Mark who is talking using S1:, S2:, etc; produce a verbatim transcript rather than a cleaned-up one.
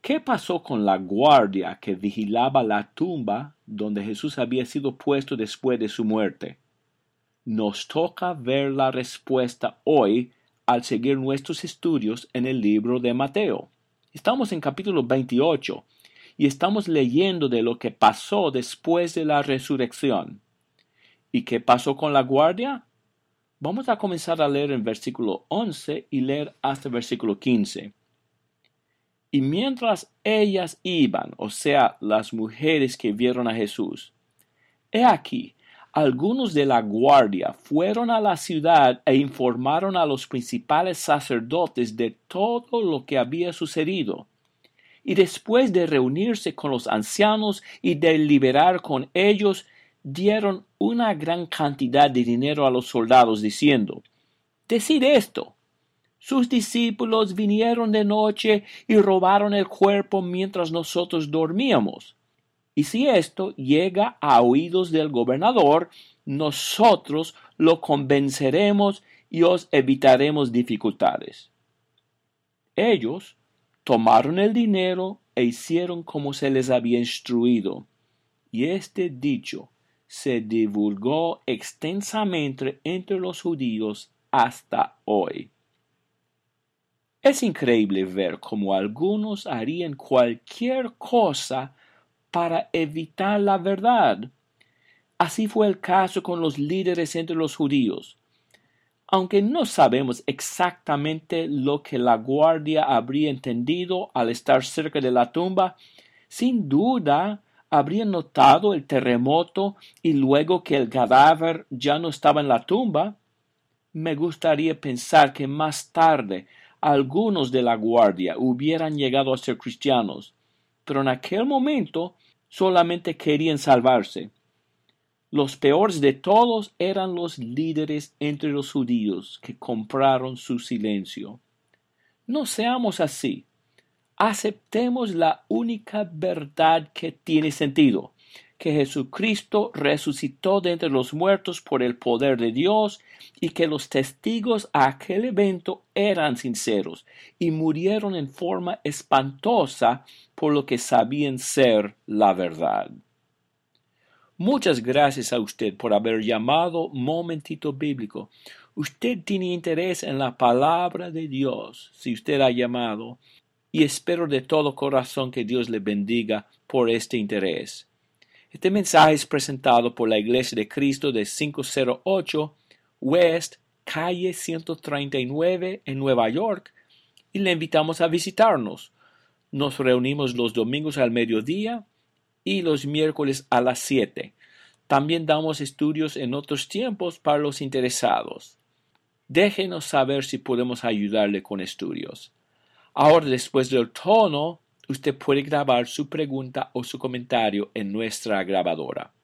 S1: ¿Qué pasó con la guardia que vigilaba la tumba donde Jesús había sido puesto después de su muerte? Nos toca ver la respuesta hoy al seguir nuestros estudios en el libro de Mateo. Estamos en capítulo veintiocho y estamos leyendo de lo que pasó después de la resurrección. ¿Y qué pasó con la guardia? Vamos a comenzar a leer en versículo once y leer hasta el versículo quince. Y mientras ellas iban, o sea, las mujeres que vieron a Jesús, he aquí, algunos de la guardia fueron a la ciudad e informaron a los principales sacerdotes de todo lo que había sucedido. Y después de reunirse con los ancianos y deliberar con ellos, dieron una gran cantidad de dinero a los soldados, diciendo: «Decid esto. Sus discípulos vinieron de noche y robaron el cuerpo mientras nosotros dormíamos. Y si esto llega a oídos del gobernador, nosotros lo convenceremos y os evitaremos dificultades». Ellos tomaron el dinero e hicieron como se les había instruido. Y este dicho se divulgó extensamente entre los judíos hasta hoy. Es increíble ver cómo algunos harían cualquier cosa para evitar la verdad. Así fue el caso con los líderes entre los judíos. Aunque no sabemos exactamente lo que la guardia habría entendido al estar cerca de la tumba, sin duda habrían notado el terremoto y luego que el cadáver ya no estaba en la tumba. Me gustaría pensar que más tarde algunos de la guardia hubieran llegado a ser cristianos, pero en aquel momento solamente querían salvarse. Los peores de todos eran los líderes entre los judíos que compraron su silencio. No seamos así. Aceptemos la única verdad que tiene sentido, que Jesucristo resucitó de entre los muertos por el poder de Dios y que los testigos a aquel evento eran sinceros y murieron en forma espantosa por lo que sabían ser la verdad. Muchas gracias a usted por haber llamado Momentito Bíblico. Usted tiene interés en la palabra de Dios, si usted ha llamado, y espero de todo corazón que Dios le bendiga por este interés. Este mensaje es presentado por la Iglesia de Cristo de quinientos ocho West, calle ciento treinta y nueve en Nueva York, y le invitamos a visitarnos. Nos reunimos los domingos al mediodía y los miércoles a las siete. También damos estudios en otros tiempos para los interesados. Déjenos saber si podemos ayudarle con estudios. Ahora, después del tono, usted puede grabar su pregunta o su comentario en nuestra grabadora.